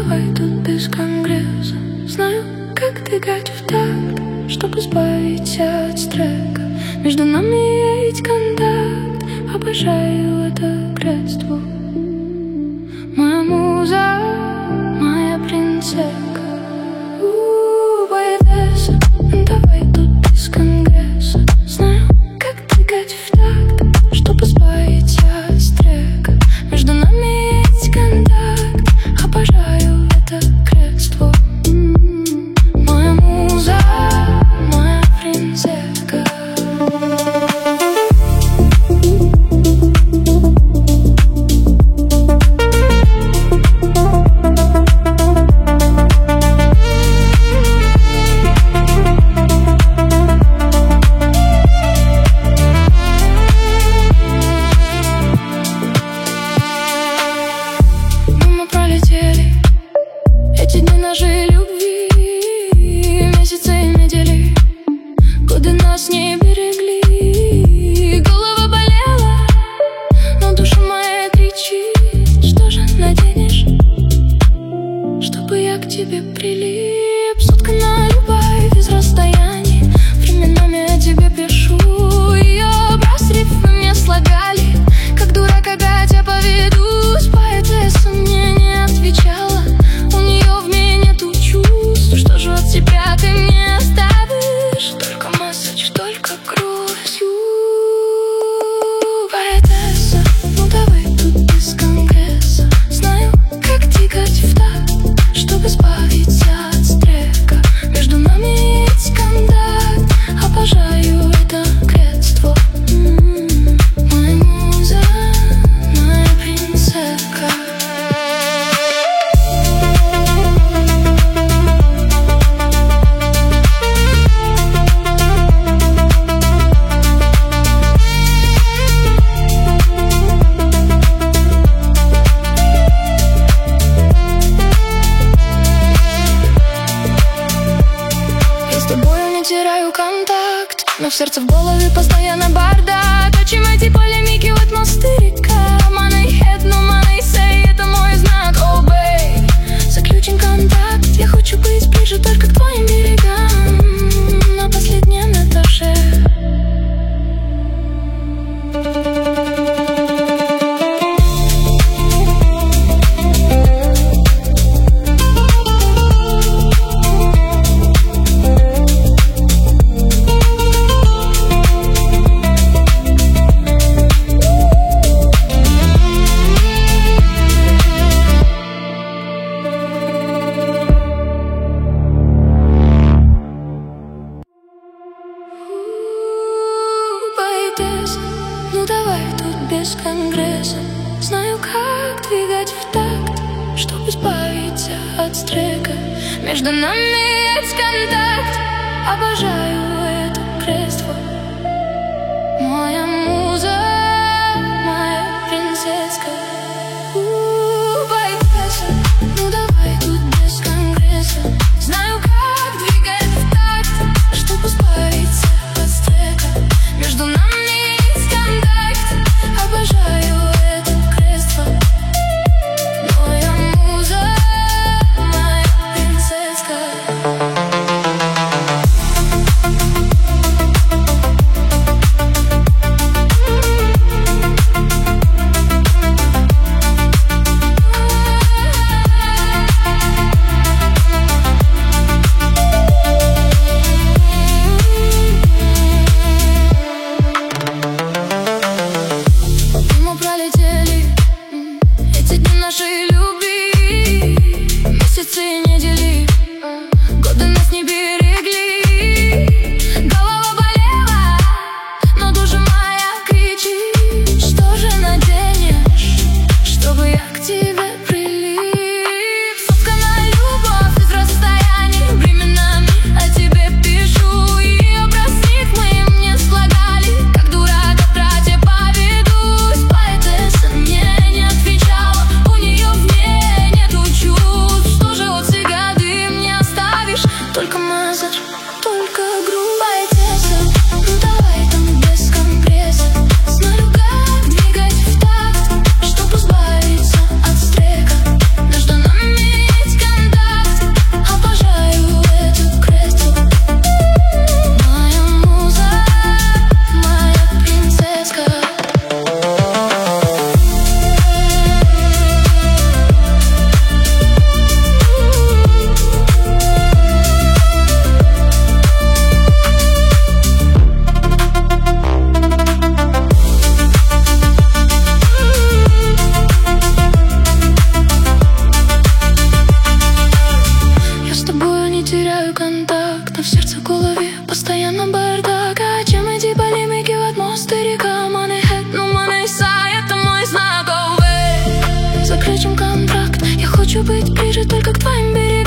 давай тут без конгресса. Знаю, как двигать в такт, чтобы избавиться от стрека. Между нами есть контакт, обожаю это кредство. Моя муза, моя принцесска. Поэтесса, давай тут без конгресса. Знаю, как двигать в такт, чтобы избавиться от стрека. Между нами есть контакт, обожаю это кредство. Моя муза, моя принцесска. Эти дни нашей любви, месяцы и недели, годы нас не берегли. Голова болела, но душа моя кричит: что же наденешь, чтобы я к тебе прилип? Соткана любовь из расстояний, временами я тебе пишу. Ее образ рифмы мне слагали, как дурак опять я поведусь. Поэтесса мне не отвечала, у нее в мне нету чувств. Что же от себя ты мне оставишь? Только месседж, только грустью. Поэтесса, ну давай тут без конгресса. Знаю, как двигать в такт, чтобы избавиться от стрека. Между нами есть контакт, обожаю это кредство. Моя муза, моя принцесска. Я с тобою не теряю контакт, но в сердце, в голове постоянно бардак. О чем эти полемики, вот мосты река. Money head, no money say, это мой знак. Oh babe, заключен контакт. Я хочу быть ближе только к твоим берегам, на последнем этаже. Ну давай тут без конгресса. Знаю, как двигать в такт, чтобы избавиться от стрека. Между нами есть контакт, обожаю это кредство. Моя муза, моя принцесска. Поэтесса, ну давай тут без конгресса. Знаю, как двигать в такт, чтобы избавиться от стрека. Между нами есть контакт, обожаю это кредство. Моя муза, моя принцесска. хочу быть ближе только к твоим берегам.